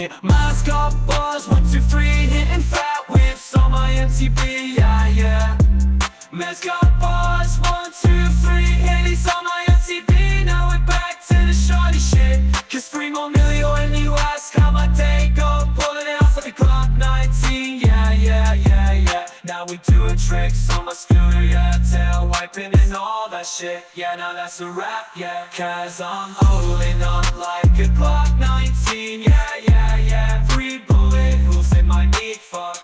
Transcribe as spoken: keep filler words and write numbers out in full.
Mascot bars, one, two, three, hitting fat whips on my M T B, yeah, yeah. Mascot bars, one, two, three, hitties on my M T B. Now we're back to the shorty shit. Cause three more million when you ask how my day go. Pulling it off like a Glock nineteen, yeah, yeah, yeah, yeah. Now we doing tricks on my scooter, yeah. Tail wiping and all that shit, yeah, now that's a wrap, yeah. Cause I'm holding on like a Glock nineteen, yeah, yeah, yeah. Three bullet holes in my knee, fuck.